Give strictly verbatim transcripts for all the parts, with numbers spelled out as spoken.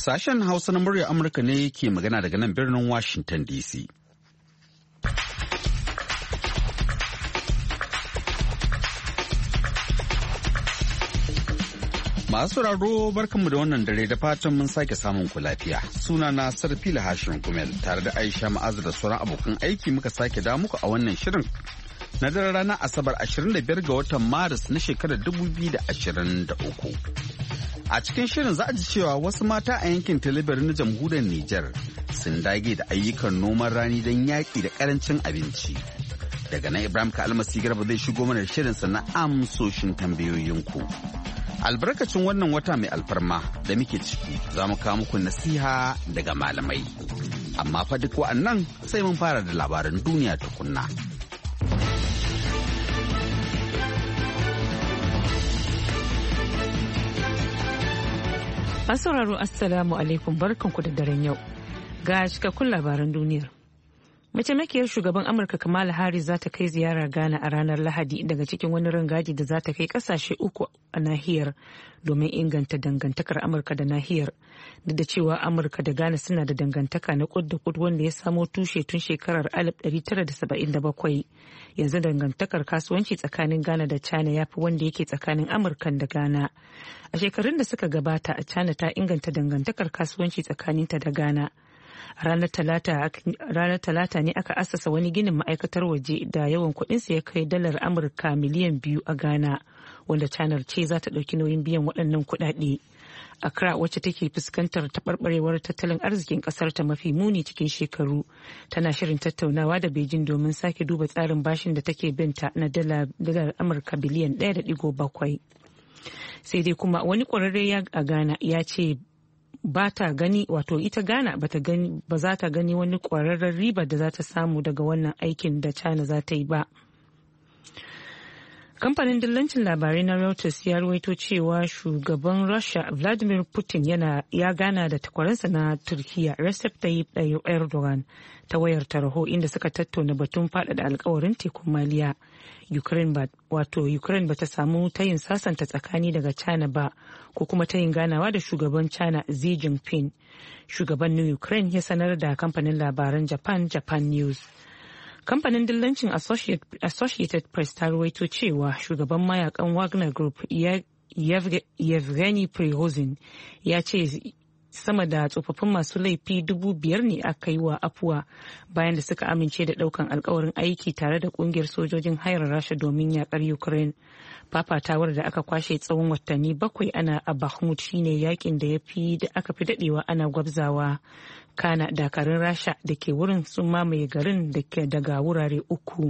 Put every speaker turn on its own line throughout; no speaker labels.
Sashen Hausa na muryar Amurka ne ke magana daga nan birnin Washington D C. Masu sauraro barkanmu da wannan dare da fatan mun sake samun ku lafiya. Suna na Sarfila Hashin Kumel tare da Aisha Ma'azu da sauran abokan aiki muka sake da muku a wannan shirin na daren ranar Asabar ashirin da biyar ga watan Maris na shekarar dubu biyu da ashirin da uku. A cikin shirin za a ji cewa wasu mata a yankin Talibari na jamhuriyar Nijar sun dage da ayyukan noman rani don yaƙi da ƙarancin abinci. Daga nan Ibrahim Kalmasi Garba zai shigo mana shirinsa na amsoshin tambayoyinku. Albarkacin wannan wata mai alfarma da muke ciki za mu kawo muku nasiha daga malamai. Amma fa duk wa'annan sai mun fara da labaran duniya tukunna.
Masauraro Assalamu alaikum barkanku da daren yau. Ga cikakkun labaran duniyar. Mataimakiyar shugaban Amurka Kamala Harris za ta kai ziyara Ghana a ranar Lahadi daga cikin wani rangaji da za ta kai kasashe uku a nahiyar domin inganta dangantakar Amurka da nahiyar. Duk da cewa Amurka da Ghana suna da dangantaka na kud da kud wanda ya samo tushe tun shekarar alif ɗari tara da saba'in da bakwai. Yanzu dangantakar kasuwanci tsakanin Ghana da China ya fi wanda yake tsakanin Amurka da Ghana. A shekarun da suka gabata, China ta inganta dangantakar kasuwanci tsakaninta da Ghana. Ranar talata ne aka assasa wani ginin ma'aikatar waje da yawan kuɗinsa ya kai dalar Amurka miliyan biyu a Ghana, wanda China ce za ta ɗauki nauyin biyan waɗannan kuɗaɗe. Accra, wacce take fuskantar taɓarɓarewar tattalin arzikin ƙasar ta mafi muni cikin shekaru, tana shirin tattaunawa da Beijing domin sake duba tsarin bashin da take binta na dalar Amurka biliyan ɗaya da ɗigo bakwai. Sai dai kuma wani ƙwararre a Ghana ya ce ba ta gani wato ita Ghana ba za ta gani wani ƙwararren riba da za ta samu daga wannan aikin da China za ta yi ba. Kamfanin dillancin labarai na Reuters ya ruwaito cewa shugaban Russia Vladimir Putin yana ya gana da takwaransa na Turkiya Recep Tayyip Erdogan ta wayar tarho inda suka tattauna batun faɗaɗa alkawarin tekun Maliya. Ukraine ba wato Ukraine bata samu tayin sasanta tsakani daga China ba ko kuma tayin ganawa da shugaban China Xi Jinping. Shugaban na Ukraine ya sanar da kamfanin labaran Japan Japan News. Kamfanin dillancin Associated Press ta ruwaito cewa shugaban mayakan Wagner Group Yevgeny Prigozhin ya ce sama da tsofaffin masu laifi dubu biyar ne aka yi wa afuwa bayan da suka amince da daukan alkawarin aiki tare da kungiyar sojojin hayar Rasha domin yakar Ukraine. Fafatawar da aka kwashe tsawon watanni bakwai ana a Bakhmut shine yakin da ya fi da aka fi dadewa ana gwabzawa. Kana dakarun Rasha da ke wurin sun mamaye garin da ke daga wurare uku.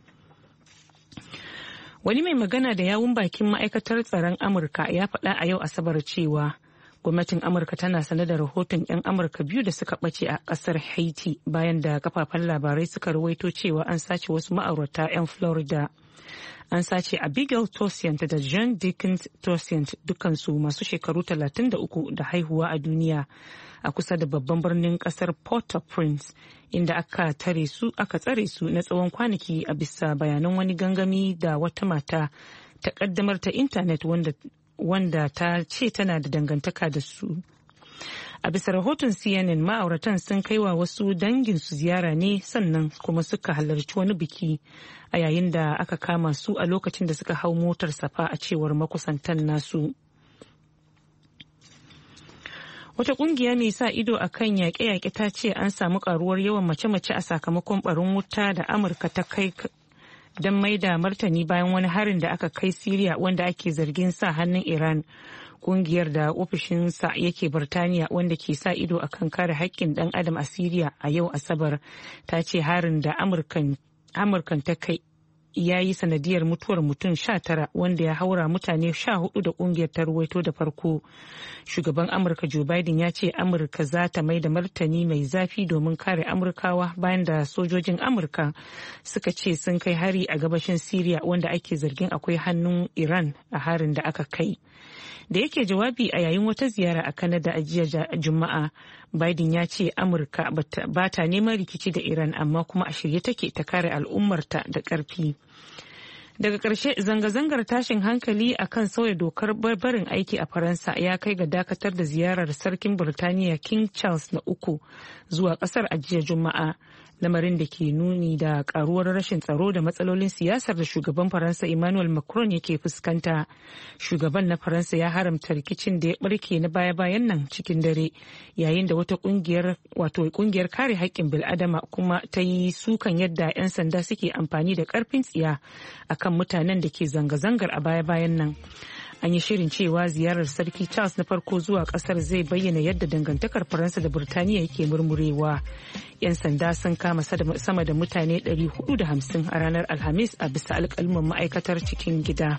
Wani mai magana da yawun bakin ma'aikatar tsaron Amurka ya faɗa a yau Asabar cewa gwamnatin Amurka tana sane da rahoton 'yan Amurka biyu da suka ɓace a ƙasar Haiti bayan da kafafen labarai suka rawaito cewa an sace wasu ma'aurata 'yan Florida. An sace Abigail Toussaint da John Dickens Toussaint dukansu masu shekaru talatin da uku da haihuwa a duniya a kusa da babban birnin kasar Port-au-Prince, inda aka tare su aka tsare su na tsawon kwanaki a bisa bayanan wani gangami da wata mata ta kaddamar ta intanet wanda wanda ta ce tana da dangantaka da su. A bisa rahoton C N N, ma'auratan sun kai wa wasu danginsu ziyara ne sannan kuma suka halarci wani biki a yayin da aka kama su a lokacin da suka hau motar safa a cewar makusantan nasu. Wata kungiya mai sa ido a kan yaƙe-yaƙe ta ce an samu karuwar yawan mace-mace a sakamakon barin wuta da Amurka ta kai don mai da martani bayan wani harin da aka kai Siriya wanda ake zargin sa hannun Iran. Kungiyar da ofishinsa yake Birtaniya wanda ke sa ido akan kare haƙƙin ɗan adam a Siriya a yau Asabar ta ce harin da Amurkan ta kai ya yi sanadiyar mutuwar mutum sha tara wanda ya haura mutane sha hudu da kungiyar ta ruwaito da farko. Shugaban Amurka Joe Biden ya ce Amurka za ta mai da martani mai zafi domin kare Amurkawa bayan da sojojin Amurka suka ce sun kai hari a gabashin Siriya wanda ake zargin akwai hannun Iran a harin da aka kai. Da yake jawabi a yayin wata ziyara a Canada a jiya Juma'a, Biden ya ce Amurka ba ta neman rikici da Iran amma kuma a shirye take ta kare al'ummarta da ƙarfi. Daga ƙarshe zanga-zangar tashin hankali a kan sauya dokar barin aiki a Faransa ya kai ga dakatar da ziyarar sarkin Birtaniya King Charles na uku zuwa ƙasar a jiya Juma'a. Lamarin da ke nuni da karuwar rashin tsaro da matsalolin siyasar da shugaban Faransa Emmanuel Macron yake fuskanta. Shugaban na Faransa ya haramta rikicin da ya barke na baya-bayan nan cikin dare yayin da wata kungiyar wato kungiyar kare haƙƙin bil'adama kuma ta yi sukan yadda 'yan sanda suke amfani da ƙarfin tsiya akan mutanen da ke zanga-zangar a baya-bayan nan. An yi shirin cewa ziyarar sarki Charles na farko zuwa kasar zai bayyana yadda dangantakar Faransa da Birtaniya yake murmurewa. 'Yan sanda sun kama sama da mutane ɗari hudu da hamsin a ranar Alhamis a bisa alƙalman ma'aikatar cikin gida.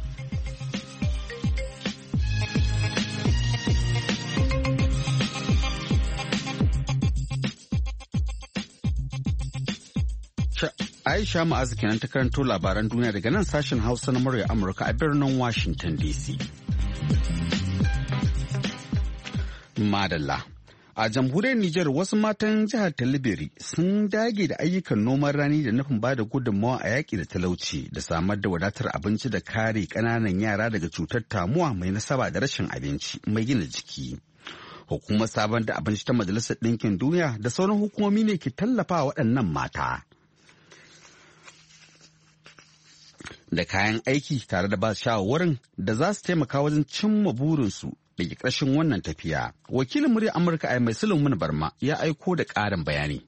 Aisha Ma'azu kenan ta karanto labaran duniya daga nan sashen Hausa na murya Amurka a birnin Washington D C. Madalla. A jamhuriyar Nijar wasu matan jihar Talibiri sun dage da ayyukan noman rani da nufin ba da gudunmawa a yaƙi da talauci da samar da wadatar abinci da kare ƙananan yara daga cutar tamuwa mai nasaba da rashin abinci mai gina jiki. Hukumar sabon da abinci ta Majalisar Ɗinkin Duniya da sauran hukumomi ne ke tallafa waɗannan mata. Da kayan aiki tare da ba shawarwarin da za su taimaka wajen cimma burinsu da ke ƙarshen wannan tafiya. Wakilin murya Amurka a mai Sulaiman Barma ya aiko da ƙarin bayani.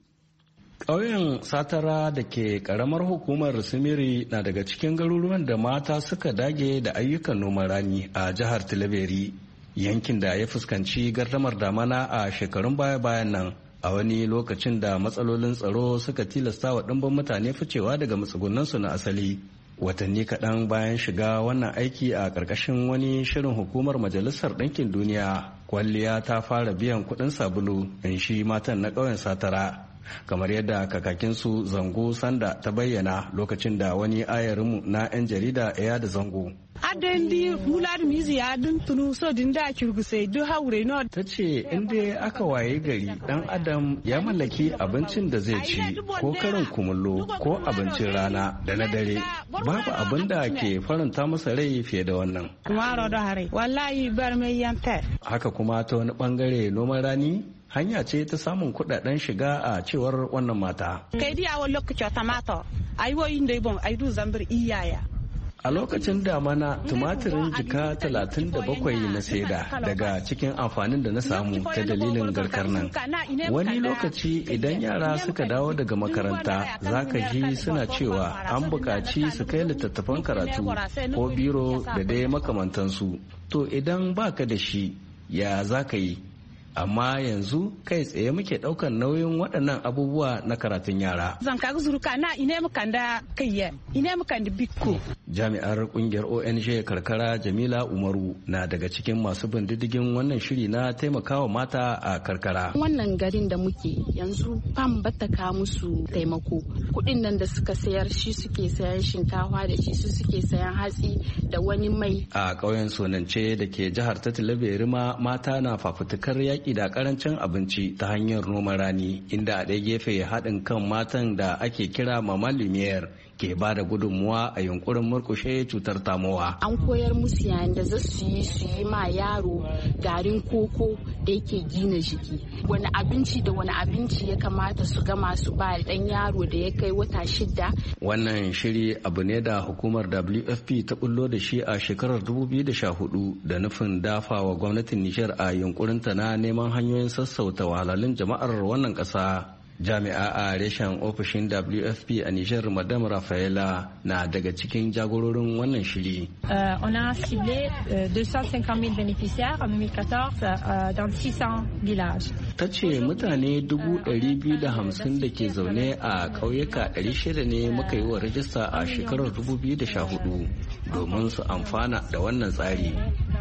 Ƙauyen Satara da ke ƙaramar hukumar Simiri na daga cikin garuruwan da mata suka dage da ayyukan noman rani a jihar Tilaberi, yankin da ya fuskanci gardamar damana a shekarun baya-bayan nan. A wani lokacin da matsalolin tsaro suka tilasta wa ɗimbin mutane ficewa daga matsugunansu na asali. Watanni kaɗan bayan shiga wannan aiki a ƙarƙashin wani shirin hukumar Majalisar Ɗinkin Duniya, kwalliya ta fara biyan kuɗin sabulu in shi matan na ƙauyen Satara. Kamar yadda kakakinsu Zango Sanda ta bayyana lokacin da wani ayarinmu na 'yan jarida ya da Zango.
Adendi mular mizi ya dun tunu so din da kirguse du haure no.
Ta ce inda aka waye gari dan adam ya mallaki abincin da zai ci ko karin kumallo ko abincin rana da na dare babu abin da ke faranta masa rai fiye da wannan.
Maro da hare wallahi bar mai yanta.
Haka kuma ta wani bangare noman rani hanya ce ta samun kudaden shiga a cewar wannan mata.
Kai di awon lokacin tomato ayi inda bon ayi du zambir iyaya.
A lokacin damana tumatirin jika talatin da bakwai na saida daga cikin amfanin da na samu ta dalilin garkar nan. Wani lokaci idan yara suka dawo daga makaranta za ka ji suna cewa an buƙaci su kai littattafan karatu ko biro da dai makamantansu. To idan baka da shi ya za ka yi? Amma yanzu kai tsaye muke ɗaukar nauyin waɗannan abubuwa na karatun yara.
Zan kaga zuruka na ine mukan da kayya ine mukan da bikko.
Jami'ar kungiyar O N G karkara Jamila Umaru na daga cikin masu bin diddigin wannan shiri na taimakawa mata a karkara.
Wannan garin da muke yanzu fam bata ka musu taimako. Kuɗin nan da suka sayar shi suke sayan shinkafa da shi su suke sayan hatsi da wani mai.
A ƙauyen Sonance da ke jihar ta Tilaberi ma mata na fafutukar yaƙi da karancin abinci ta hanyar noman rani inda a ɗaya gefe haɗin kan matan da ake kira Mama Lumiere ke ba da gudunmuwa a yunkurin murkushe cutar tamowa.
An koyar musu yayin da za su yi su yi ma yaro garin koko da yake gina jiki. Wani abinci da wani abinci ya kamata su gama su ba ɗan yaro da ya kai wata shida.
Wannan shiri abu ne da hukumar W F P ta bullo da shi a shekarar dubu biyu da sha hudu da nufin dafa wa gwamnatin Nijar a yunkurinta na neman hanyoyin sassauta wahalhalun jama'ar wannan ƙasa. Jami'a a reshen ofishin W F P a Nijar Madam Rafaela na daga cikin jagororin wannan shiri.
Uh, on a ciblé uh, deux cent cinquante mille bénéficiaires en deux mille quatorze uh, dans six cents villages.
Ta ce mutane dubu ɗari biyu da hamsin da ke zaune a ƙauyuka ɗari shida ne muka yi wa rajista a shekarar dubu biyu da sha hudu domin su amfana da wannan tsari.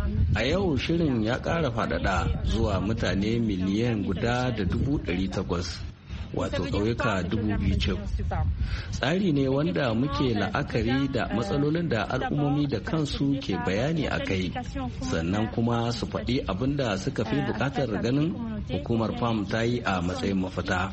A yau shirin ya ƙara faɗaɗa zuwa mutane miliyan guda da dubu ɗari takwas. Wato ƙauyuka dubu biyu cif. Tsari ne wanda muke la'akari da matsalolin da al'ummomi da kansu ke bayani a kai, sannan kuma su faɗi abin da suka fi buƙatar ganin hukumar F A M ta yi a matsayin mafita.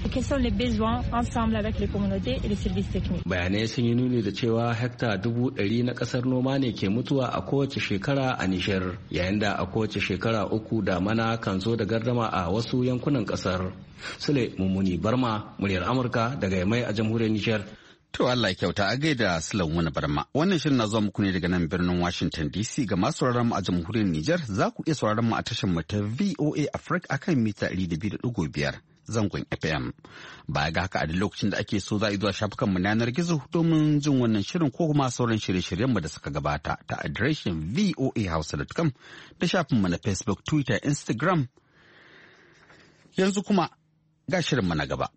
Bayanai sun yi nuni da cewa hekta dubu ɗari na ƙasar noma ne ke mutuwa a kowace shekara a Nijar, yayin da a kowace shekara uku damana kan zo da gardama a wasu yankunan ƙasar. Sule Mummuni Barma, muryar Amurka daga Yamai a jamhuriyar Nijar.
To Allah kyauta a gaida Sulan wani Barma. Wannan shirin na zuwa muku ne daga nan birnin Washington D C. Ga masu sauraron mu a jamhuriyar Nijar za ku iya sauraron mu a tashar mu ta V O A Africa akan mita ɗari da biyu da ɗigo biyar zangon F M. Baya ga haka a duk lokacin da ake so za a yi zuwa shafukan mu na yanar gizo domin jin wannan shirin ko kuma sauran shirye-shiryen mu da suka gabata ta adireshin voa hausa dot com da shafin mu na Facebook, Twitter, Instagram. Yanzu kuma ga shirin mu na gaba.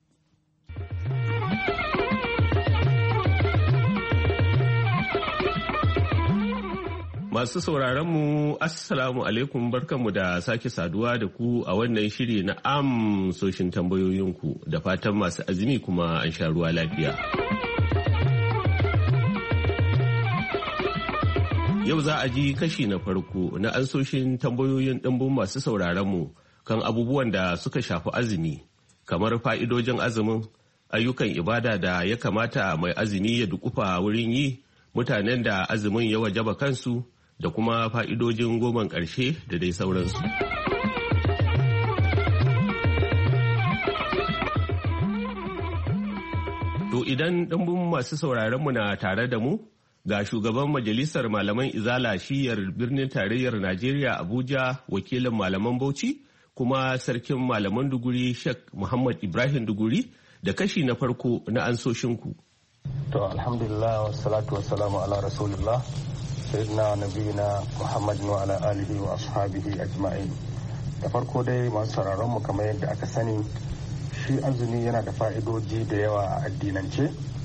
Masu sauraronmu, Assalamu alaikum, barkanmu da sake saduwa da ku a wannan shiri na amsoshin tambayoyinku, da fatan masu azumi kuma an sha ruwa lafiya. Yau za a ji kashi na farko na ansoshin tambayoyin ɗimbin masu sauraronmu kan abubuwan da suka shafi azumi, kamar fa'idojin azumin, ayyukan ibada da ya kamata mai azumi ya dukufa wurin yi, mutanen da azumin ya wajaba kansu, da kuma fa'idojin goman ƙarshe da dai sauransu. To idan ɗumbin masu sauraronmu na tare da mu, ga shugaban majalisar malaman izala shiyar birnin tarayyar Najeriya Abuja, wakilin malaman Bauchi, kuma sarkin malaman Duguri Sheikh Muhammad Ibrahim Duguri, da kashi na farko na ansoshinku.
To alhamdulillah, wassalatu wassalamu ala rasulillah. sayyidina nabiyina Muhammadin wa ala alihi wa ashabihi ajma'in. Da farko dai masu sauraron mu kamar yadda aka sani, shi azumi yana da fa'idoji da yawa a addinance,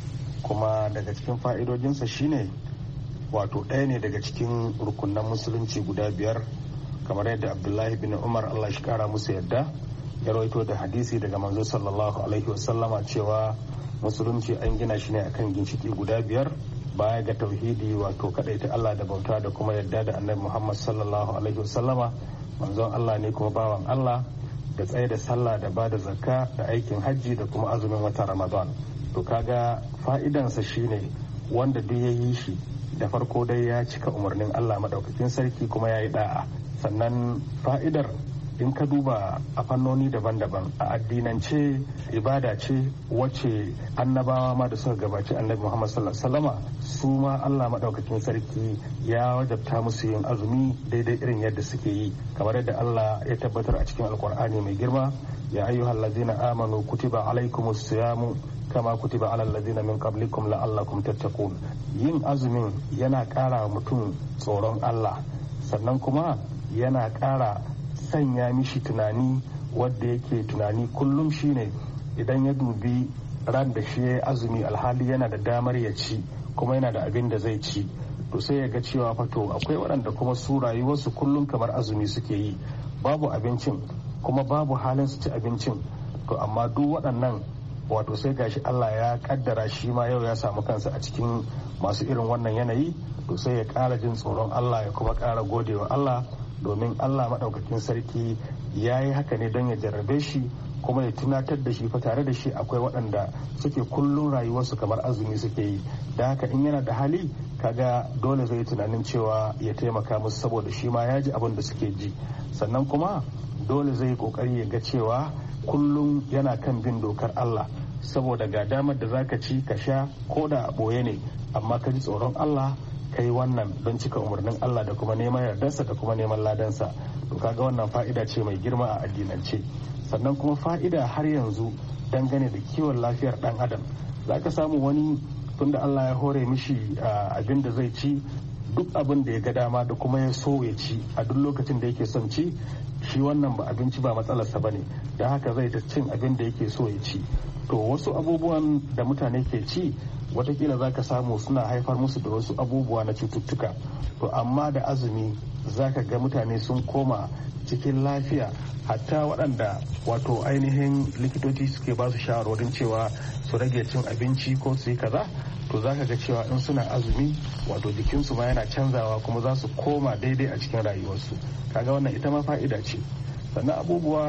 kuma daga cikin fa'idojinsa shine wato ɗaya ne daga cikin rukunan musulunci guda biyar, kamar yadda Abdullahi bin Umar Allah shi kara musu yadda ya rawaito da hadisi daga manzo sallallahu alaihi wasallama cewa musulunci an gina shi ne akan ginshiki guda biyar, baya ga tauhidi wato kadaita Allah da bauta da kuma yadda da annabi Muhammad sallallahu alaihi wasallama manzon Allah ne kuma bawan Allah, da tsaye da sallah da bada zakka da aikin hajji da kuma azumin wata Ramadan. To kaga fa'idansa shine wanda duk ya yi shi da farko dai ya cika umarnin Allah madaukakin sarki kuma ya yi da'a. Sannan fa'idar in ka duba a fannoni daban-daban a addinance ibada ce wacce annabawa ma da suka gabaci annabi Muhammad sallallahu alaihi wasallama su ma Allah madaukakin sarki ya wajabta musu yin azumi daidai irin yadda suke yi, kamar yadda Allah ya tabbatar a cikin alkur'ani mai girma, ya ayyuhal ladzina amanu kutiba alaikumus siyamu kama kutiba alal ladzina min qablikum la'allakum tattaqun. Yin azumin yana ƙara mutum tsoron Allah, sannan kuma yana ƙara sanya mishi tunani wadda yake tunani kullum shine idan ya dubi ran da shi ya azumi alhali yana da damar ya ci kuma yana da abin da zai ci, to sai ya ga cewa fato akwai waɗanda kuma su rayuwarsu kullum kamar azumi suke yi, babu abincin kuma babu halin su ci abincin, to amma duk waɗannan wato sai gashi Allah ya kaddara shi ma yau ya samu kansa a cikin masu irin wannan yanayi, to sai ya ƙara jin tsoron Allah ya kuma ƙara godewa Allah, domin Allah maɗaukakin sarki ya yi haka ne don ya jarrabe shi kuma ya tunatar da shi fa tare da shi akwai waɗanda suke kullum rayuwarsu kamar azumi suke yi, da haka in yana da hali kaga dole zai tunanin cewa ya taimaka musu saboda shi ma ya ji abin da suke ji, sannan kuma dole zai kokari ya ga cewa kullum yana kan bin dokar Allah, saboda ga damar da zaka ci ka sha ko da a ɓoye ne, amma ka ji tsoron Allah kai wannan don cika umarnin Allah da kuma neman yardarsa da kuma neman ladansa. To kaga wannan fa'ida ce mai girma a addinance. Sannan kuma fa'ida har yanzu dangane da kiwon lafiyar dan adam, za ka samu wani tunda Allah ya hore mishi abin da zai ci, duk abin da ya ga dama da kuma ya so ya ci a duk lokacin da yake son ci, shi wannan ba abinci ba matsalarsa bane, don haka zai ta cin abin da yake so ya ci. To wasu abubuwan da mutane ke ci watakila za ka samu suna haifar musu da wasu abubuwa na cututtuka, to amma da azumi za ka ga mutane sun koma cikin lafiya, hatta waɗanda wato ainihin likitoci suke ba su shawarwarin cewa su rage cin abinci ko su yi kaza, to za ka ga cewa in suna azumi wato jikinsu ma yana canzawa kuma za su koma daidai a cikin rayuwarsu. Kaga wannan ita ma fa'ida ce. Sannan abubuwa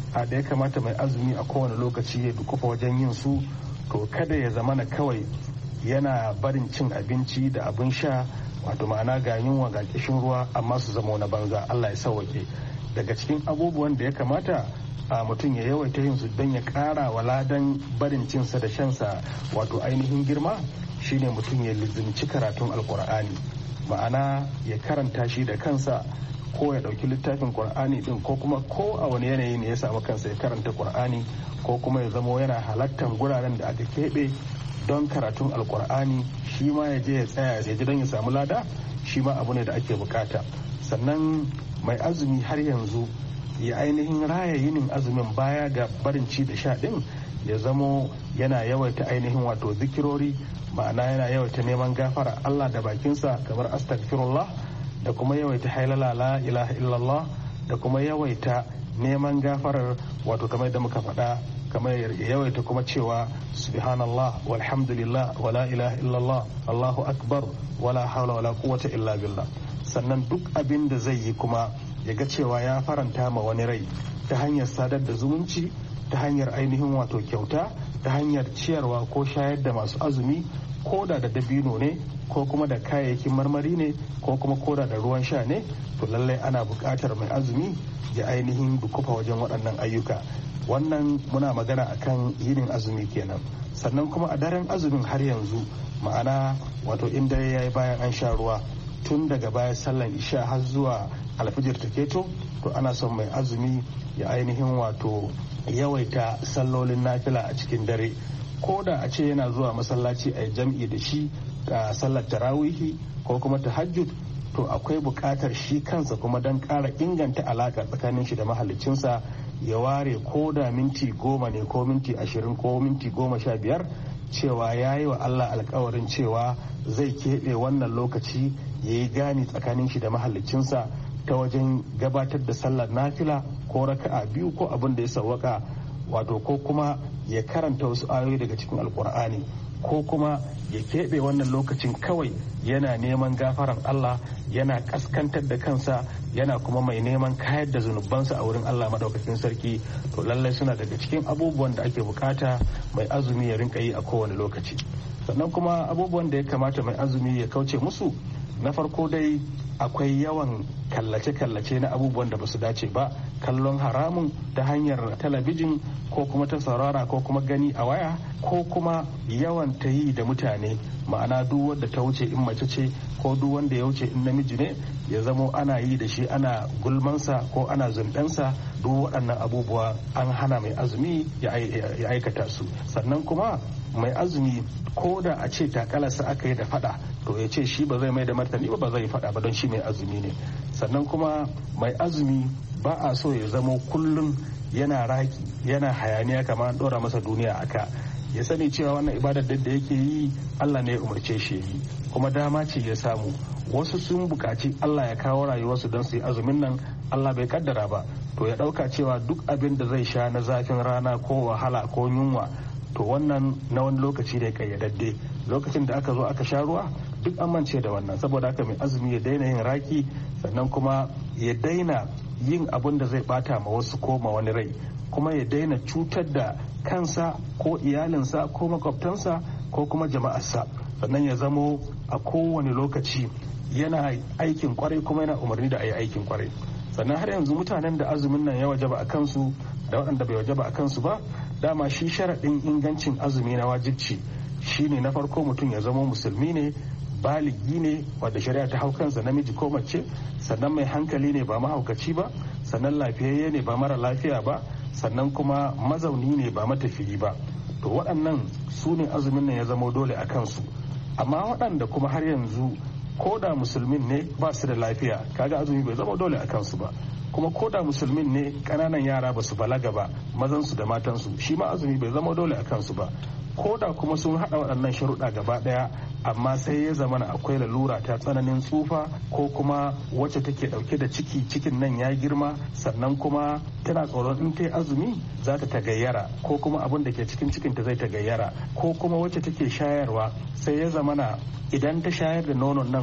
a da ya kamata mai azumi a kowane lokaci ya dukufa wajen yin su, to kada ya zamana kawai yana barin cin abinci da abin sha, wato ma'ana ga yunwa ga kishin ruwa amma su zama na banza. Allah ya sauwake. Daga cikin abubuwan da ya kamata a mutum ya yawaita yin su don ya kara wa ladan barin cinsa da shansa wato ainihin girma, shine mutum ya lizimci karatun alkur'ani, ma'ana ya karanta shi da kansa ko ya dauki littafin qur'ani din, ko kuma ko a wani yanayi ne ya samu kansa ya karanta qur'ani, ko kuma ya zamo yana halattan guraren da aka keɓe don karatun alkur'ani, shi ma ya je ya tsaya ya ji don ya samu lada, shi ma abu ne da ake bukata. Sannan mai azumi har yanzu ya ainihin raya yinin azumin baya ga barin ci da sha din, ya zamo yana yawaita ainihin wato zikirori, ma'ana yana yawaita neman gafara Allah da bakinsa kamar astaghfirullah, da kuma yawaita hailala la ilaha illallah, da kuma yawaita neman gafarar wato kamar da muka faɗa, kamar yawaita kuma cewa subhanallah walhamdulillah wala ilaha illallah allahu akbar wala hawla wala quwwata illa billah. Sannan duk abin da zai yi kuma ya ga cewa ya faranta ma wani rai ta hanyar sadar da zumunci, ta hanyar ainihin wato kyauta, ta hanyar ciyarwa ko shayar da masu azumi, ko da da dabino ne, ko kuma da kayayyakin marmari ne, ko kuma koda da ruwan sha ne, to lallai ana buƙatar mai azumi ya ainihin dukufa wajen waɗannan ayyuka. Wannan muna magana akan yinin azumi kenan. Sannan kuma a daren azumin har yanzu, ma'ana wato in dare ya yi bayan an sha ruwa, tun daga bayan sallan isha har zuwa alfijir ta keto, to ana son mai azumi ya ainihin wato yawaita sallolin nafila a cikin dare, ko da a ce yana zuwa masallaci a jam'i da shi a sallar tarawihi ko kuma tahajjud, to akwai buƙatar shi kansa kuma don ƙara inganta alaƙa tsakanin shi da mahaliccinsa ya ware ko da minti goma ne ko minti ashirin ko minti goma sha biyar, cewa ya yi wa Allah alkawarin cewa zai keɓe wannan lokaci ya yi gani tsakanin shi da mahaliccinsa ta wajen gabatar da sallar nafila ko raka'a biyu ko abin da ya sawwaka, wato ko kuma ya karanta wasu ayoyi daga cikin alkur'ani, ko kuma ya keɓe wannan lokacin kawai yana neman gafaran Allah, yana kaskantar da kansa, yana kuma mai neman kayar da zunubansa a wurin Allah madaukakin sarki. To lallai suna daga cikin abubuwan da ake bukata mai azumi ya rinka yi a kowane lokaci. Sannan kuma abubuwan da ya kamata mai azumi ya kauce musu, na farko dai akwai yawan kallace-kallace na abubuwan da ba su dace ba, kallon haramun ta hanyar talabijin ko kuma ta saurara ko kuma gani a waya, ko kuma yawan ta yi da mutane, ma'ana duk wanda ta wuce in mace ce ko duk wanda ya wuce in namiji ne, ya zamo ana yi da shi ana gulmansa ko ana zundansa. Duk waɗannan abubuwa an hana mai azumi ya aikata su. Sannan kuma mai azumi ko da a ce takalarsa aka yi da fada, to ya ce shi ba zai mai da martani ba, ba zai fada ba don shi mai azumi ne. Sannan kuma mai azumi ba a so ya zamo kullum yana raki yana hayaniya kamar an dora masa duniya aka. Ya sani cewa wannan ibadar da yake yi Allah ne ya umarce shi yi, kuma dama ce ya samu. Wasu sun bukaci Allah ya kawo rayuwarsu don su yi azumin nan, Allah bai kaddara ba, to ya dauka cewa duk abin da zai sha na zafin rana ko wahala ko yunwa, to wannan na wani lokaci ne kayyadadde. Lokacin da aka zo aka sha ruwa duk an mance da wannan. Saboda haka mai azumi ya daina yin raki, sannan kuma ya daina yin abin da zai bata ma wasu ko ma wani rai, kuma ya daina cutar da kansa ko iyalinsa ko makwabtansa ko kuma jama'arsa. Sannan ya zamo a kowane lokaci yana aikin kwarai kuma yana umarni da a yi aikin kwarai. Sannan har yanzu mutanen da azumin nan ya wajaba a kansu da waɗanda bai wajaba a kansu ba, dama shi sharaɗin ingancin azumi na wajibci shine na farko mutum ya zama musulmi ne, baligi ne wadda shari'a ta hau kansa namiji ko mace, sannan mai hankali ne ba mahaukaci ba, sannan lafiyayye ne ba mara lafiya ba, sannan kuma mazauni ne ba matafiyi ba. To waɗannan su ne azumin nan ya zama dole a kansu. Amma waɗanda kuma har yanzu ko da musulmin ne ba su da lafiya, kaga azumi bai zama dole a kansu ba. Kuma ko da musulmin ne ƙananan yara ba su balaga ba, mazansu da matansu, shi ma azumi bai zama dole a kansu ba. Ko da kuma sun haɗa waɗannan sharuɗa gaba ɗaya, amma sai ya zama akwai lalura ta tsananin tsufa, ko kuma wacce take ɗauke da ciki, cikin nan ya girma, sannan kuma tana tsoron in ta yi azumi za ta tagayyara, ko kuma abin da ke cikin cikinta zai tagayyara, ko kuma wacce take shayarwa sai ya zama idan ta shayar da nonon nan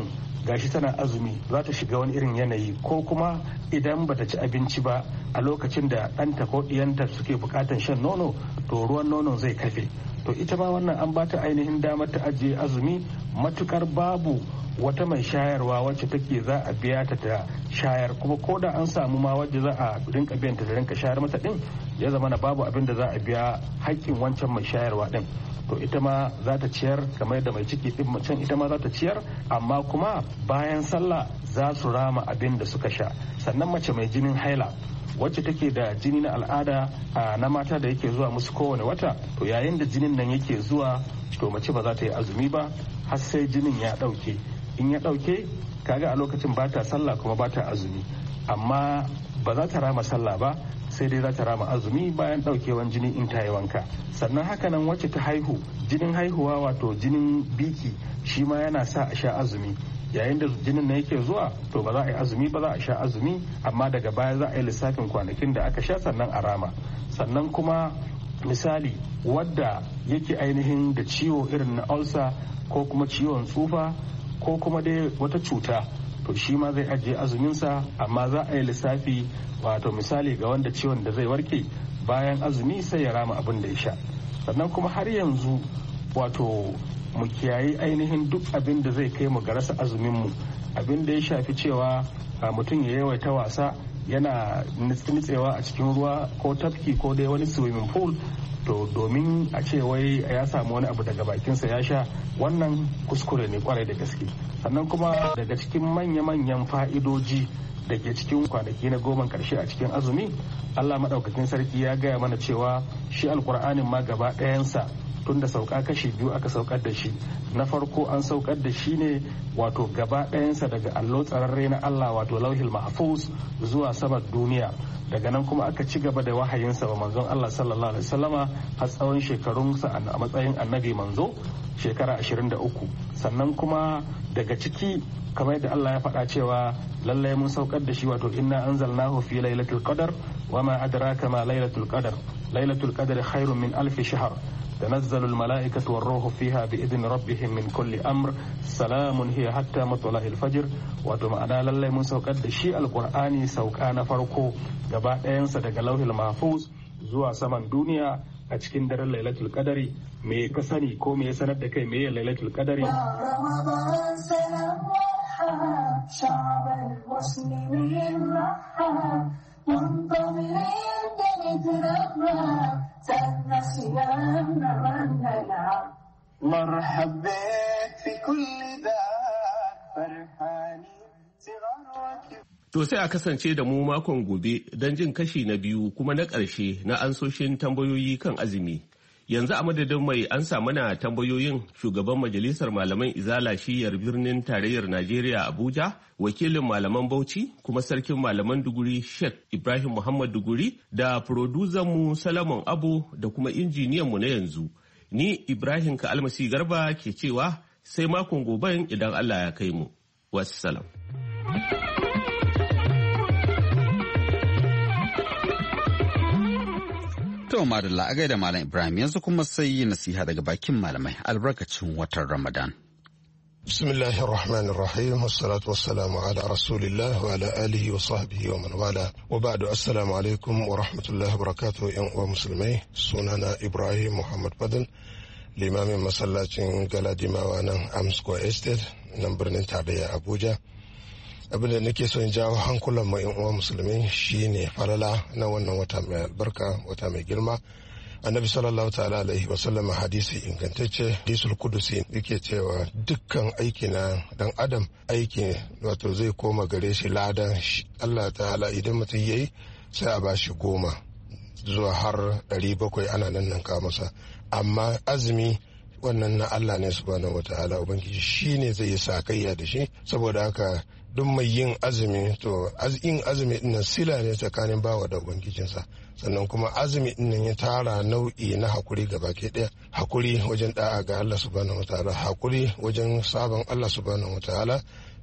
gashi tana azumi za ta shiga wani irin yanayi, ko kuma idan bata ci abinci ba a lokacin da ɗanta ko ɗiyanta suke bukatan shan nono to ruwan nonon zai kafe. To ita ma wannan an bata ainihin damar ta ajiye azumi matukar babu wata mai shayarwa wacce take za a biya ta ta shayar, kuma ko da an samu ma wacce za a rinka biyan ta da rinka shayar mata din ya zama na babu abin da za a biya haƙƙin wancan mai shayarwa din, to ita ma za ta ciyar kamar da mai ciki din macen ita ma za ta ciyar, amma kuma bayan sallah za su rama abin da suka sha. Sannan mace mai jinin haila wacce take da jini na al'ada na mata da yake zuwa musu kowane wata, to yayin da jinin nan yake zuwa to mace ba za ta yi azumi ba har sai jinin ya ɗauke. In ya ɗauke kaga a lokacin ba ta sallah kuma ba ta azumi, amma ba za ta rama sallah ba sai dai za ta rama azumi bayan ɗaukewan jini in ta yi wanka. Sannan haka nan wacce ta haihu, jinin haihuwa wato jinin biki shi ma yana sa a sha azumi. Yayin da jinin na yake zuwa to ba za a yi azumi ba, za a sha azumi, amma daga baya za a yi lissafin kwanakin da aka sha sannan a rama. Sannan kuma misali wadda yake ainihin da ciwo irin na ulcer ko kuma ciwon tsufa ko kuma dai wata cuta, to shi ma zai ajiye azuminsa, amma za a yi lissafi wato misali ga wanda ciwon da zai warke bayan azumi sai ya rama abin da ya sha. Sannan kuma har yanzu wato mu kiyayi ainihin duk abin da zai kai mu ga rasa azuminmu, abin da ya shafi cewa mutum ya yawaita wasa yana nitsewa a cikin ruwa ko tafki ko dai wani swimming pool, to domin a ce wai ya samu wani abu daga bakinsa ya sha, wannan kuskure ne kwarai da gaske. Sannan kuma daga cikin manya-manyan fa'idoji da ke cikin kwanaki na goma karshe a cikin azumi, Allah maɗaukakin sarki ya gaya mana cewa shi alkur'anin ma gaba ɗayansa tun da sauka kashi biyu aka saukar da shi. Na farko an saukar da shi ne wato gaba ɗayansa daga allo tsararre na Allah wato lauhil mahfuz zuwa saman duniya. Daga nan kuma aka ci gaba da wahayinsa wa manzon Allah sallallahu alaihi wasallama har tsawon shekarunsa a matsayin annabi manzo shekara ashirin da uku. Sannan kuma daga ciki kamar yadda Allah ya faɗa cewa lallai mun saukar da shi wato inna anzalnahu fi lailatul qadar wa ma adraka ma lailatul qadar lailatul qadri khairun min alfi shahr تنزل الملائكة والروح فيها بإذن ربهم من كل أمر سلام هي حتى مطلع الفجر. wato ma'ana lallai mun saukar da shi alkur'ani sauka na farko gaba ɗayansa daga lauhil mahfuz zuwa saman duniya a cikin daren lailatul qadari. Me ka sani ko me ya sanar da kai me ya lailatul qadari?
مرحب بك في كل ذاك فرحاني صغار.
To sai a kasance da mu makon gobe don jin kashi na biyu kuma na ƙarshe na ansoshin tambayoyi kan azumi. Yanzu a madadin mai ansa mana tambayoyin shugaban majalisar malaman izala shiyar birnin tarayyar Najeriya Abuja, wakilin malaman Bauchi kuma sarkin malaman Duguri Sheikh Ibrahim Muhammad Duguri da mu Salamun Abu da kuma injiniyan mu na yanzu. Ni Ibrahim Ka Almasi Garba ke cewa sai makon goben idan Allah ya kai mu. Wassalam.
To madalla a gaida Malam Ibrahim yanzu kuma sai yi nasiha daga bakin malamai albarkacin watan Ramadan.
Bismillahir Rahmanir Rahim wassalatu wassalamu ala Rasulillah wa ala alihi wa sahbihi wa man wala wa ba'du assalamu alaikum wa rahmatullahi wa barakatuh yan uwa musulmai. Sunana Ibrahim Muhammad Fadl, limamin masallacin Galadimawa nan Amsco Estate nan birnin tarayya Abuja. Abin da nake so in jawo hankulan mu yan uwa musulmi shine falala na wannan wata mai albarka, wata mai girma. Annabi sallallahu ta'ala alaihi wa sallam hadisi ingantacce hadisul kudusi yake cewa dukkan aiki na dan adam aiki wato zai koma gare shi ladan Allah ta'ala idan mutum yayi sai a bashi goma zuwa har ɗari bakwai ana nan nan ka masa, amma azumi wannan na Allah ne subhanahu wata'ala, ubangiji shine zai yi sakayya da shi. Saboda haka duk mai yin azumi to yin azumi dinnan sila ne tsakanin bawa da ubangijinsa, sannan kuma azumi dinnan ya tara nau'i na hakuri gaba ke daya, hakuri wajen da'a ga Allah subhanahu wataala, hakuri wajen sabon Allah subhanahu wataala,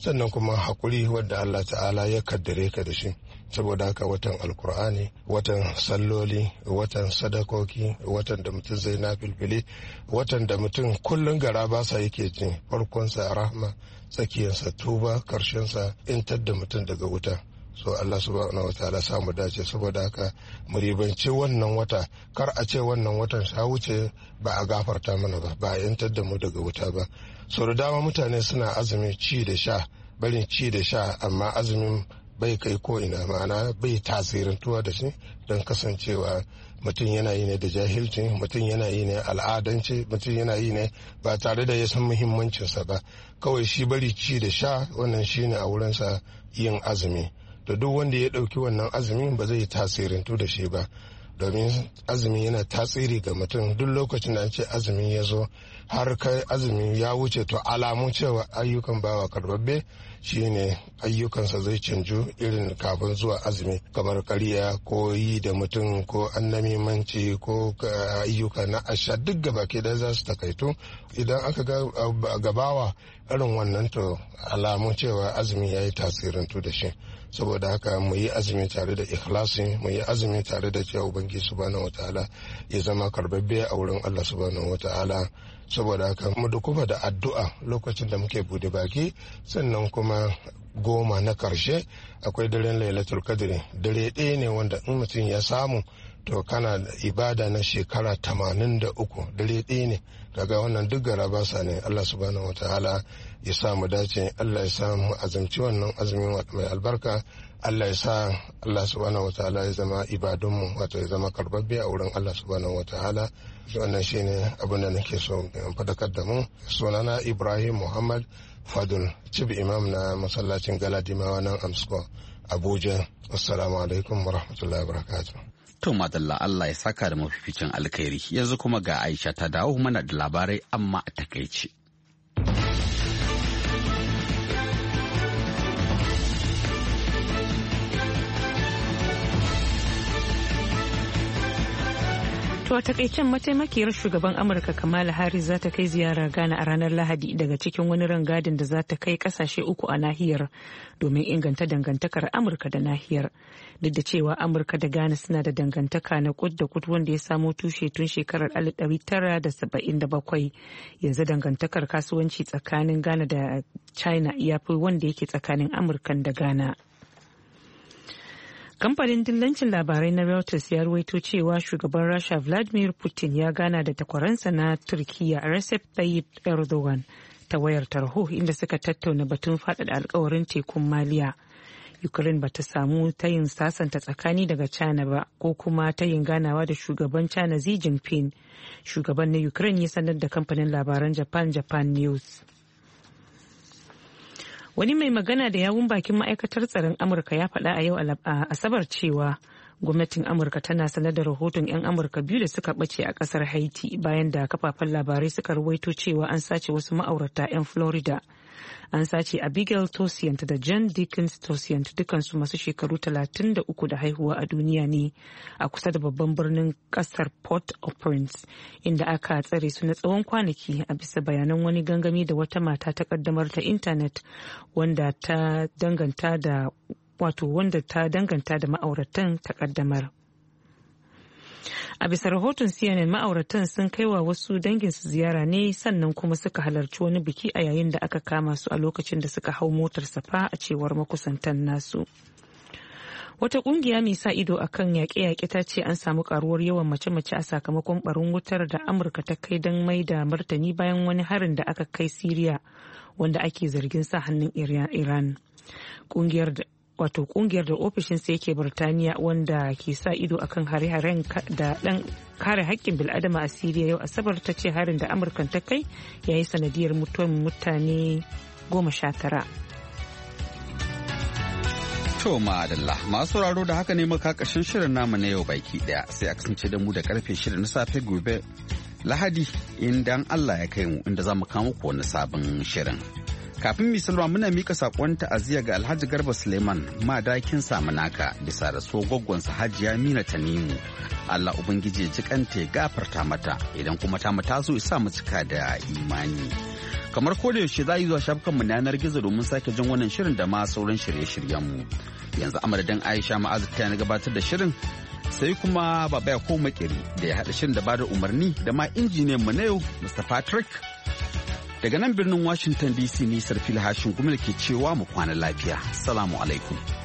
sannan kuma haƙuri wadda Allah ta'ala ya kaddare ka da shi. Saboda haka watan alkur'ani, watan salloli, watan sadakoki, watan da mutum zai na filfili, watan da mutum kullum gara basa yake jin, farkonsa rahma, tsakiyarsa tuba, karshensa intar da mutum daga wuta. So Allah subhanahu wataala samu dace. Saboda haka mu ribanci wannan wata, kar a ce wannan watan sha wuce ba a gafarta mana ba, ba a yantar da mu daga wuta ba. So da dama mutane suna azumin ci da sha, barin ci da sha, amma azumin bai kai ko ina, ma'ana bai tasirantuwa da shi, don kasancewa mutum yana yi ne da jahilci, mutum yana yi ne al'adance, mutum yana yi ne ba tare da ya san muhimmancinsa ba. Kawai shi bari ci da sha, wannan shine a wurinsa yin azumi. Da duk wanda ya ɗauki wannan azumin ba zai tasirantu da shi ba, domin azumi yana tasiri ga mutum. Duk lokacin da an ce azumin ya zo har kai azumin ya wuce, to alamun cewa ayyukan bawa karbabbe shine ayyukansa zai canju irin kafin zuwa azumi, kamar ƙarya ko yi da mutum ko annamimanci ko ayyuka na asha, duk gabaki da za su takaitu. Idan aka ga gabawa irin wannan, to alamun cewa azumi ya yi tasirantu da shi. Saboda haka mu yi azumi tare da ikhlasi, mu yi azumi tare da cewa ubangiji subhanahu wataala ya zama karbabbe a wurin Allah subhanahu wataala. Saboda haka mu dukufa da addu'a lokacin da muke bude baki. Sannan kuma goma na karshe akwai daren lailatul qadri, dare ɗaya ne wanda in mutum ya samu to kana da ibada na shekara tamanin da uku, dare ɗaya ne. Daga wannan duk garabasa ne. Allah subhanahu wataala ya sa mu dace, Allah ya sa mu azumci wannan azumin mai albarka. Allah ya sa Allah subhanahu wataala ya zama ibadunmu, wato ya zama karbabbe a wurin Allah subhanahu wataala. Wannan shine abin da nake so in fadakar da mu. Sunana Ibrahim Muhammad Fadul, Chief Imam na masallacin Galadimawa nan Amsko, Abuja. Assalamu alaikum wa rahmatullahi wa barakatuh.
To madalla, Allah ya saka da mafificin alkhairi. Yanzu kuma ga Aisha ta dawo mana da labarai amma a takaice.
To a takaicen mataimakiyar shugaban Amurka Kamala Harris za ta kai ziyara Ghana a ranar Lahadi daga cikin wani rangadin da za ta kai kasashe uku a nahiyar domin inganta dangantakar Amurka da nahiyar. Duk da cewa Amurka da Ghana suna da dangantaka na kud da kud wanda ya samo tushe tun shekarar alif ɗari tara da saba'in da bakwai, yanzu dangantakar kasuwanci tsakanin Ghana da China ya fi wanda yake tsakanin Amurkan da Ghana. Kamfanin dillancin labarai na Reuters ya ruwaito cewa shugaban Rasha Vladimir Putin ya gana da takwaransa na Turkiyya Recep Tayyip Erdogan ta wayar tarho, inda suka tattauna batun faɗaɗa alkawarin tekun Maliya. Ukraine ba ta samu tayin sasanta tsakani daga China ba ko kuma tayin ganawa da shugaban China Xi Jinping. Shugaban na Ukraine ya sanar da kamfanin labaran Japan Japan News. Wani mai magana da yawun bakin ma'aikatar tsaron Amurka ya faɗa a yau Asabar cewa gwamnatin Amurka tana sanar da rahoton 'yan Amurka biyu da suka ɓace a ƙasar Haiti bayan da kafafen labarai suka ruwaito cewa an sace wasu ma'aurata 'yan Florida. An sace Abigail Toussaint da John Dickens Toussaint, dukansu masu shekaru talatin da uku da haihuwa a duniya ne a kusa da babban birnin kasar Port-au-Prince, inda aka tsare su na tsawon kwanaki a bisa bayanan wani gangami da wata mata ta kaddamar ta intanet wanda ta danganta da wato wanda ta danganta da ma'auratan ta kaddamar. A bisa rahoton C N N, ma'auratan sun kai wa wasu danginsu ziyara ne sannan kuma suka halarci wani biki a yayin da aka kama su a lokacin da suka hau motar safa, a cewar makusantan nasu. Wata kungiya mai sa ido akan yaƙe-yaƙe ta ce an samu karuwar yawan mace-mace a sakamakon barin wutar da Amurka ta kai don mai da martani bayan wani harin da aka kai Siriya wanda ake zargin sa hannun Iran. Kungiyar da wato kungiyar da ofishinsa yake Birtaniya wanda ke sa ido akan hare-haren da dan kare haƙƙin bil'adama a Siriya yau Asabar ta ce harin da Amurkan ta kai ya yi sanadiyar mutuwar mutane goma sha tara.
To ma'adalla, masu sauraro da haka ne muka ƙarshen shirin namu na yau baki ɗaya, sai a kasance da mu da karfe shida na safe gobe Lahadi idan Allah ya kai mu, inda za mu kawo muku wani sabon shirin. Kafin misalwa muna mika sakon ta'aziyya ga Alhaji Garba Suleiman madakin Samunaka bisa da so gwaggwansa Hajiya Mina Tanimu. Allah ubangiji ji kanta ya gafarta mata, idan kuma ta mata zo isa mu cika da imani. Kamar ko da yaushe za yi zuwa shafukanmu na yanar gizo domin sake jin wannan shirin da ma sauran shirye-shiryenmu. Yanzu a madadin Aisha Ma'azu ta na gabatar da shirin sai kuma Baba ya ko makeri da ya haɗa shirin da bada umarni da ma injiniyan mu na yau Mister Patrick. Daga nan birnin Washington D C ni Sarfil Hashin Gumel ke cewa mu kwana lafiya. Assalamu alaikum.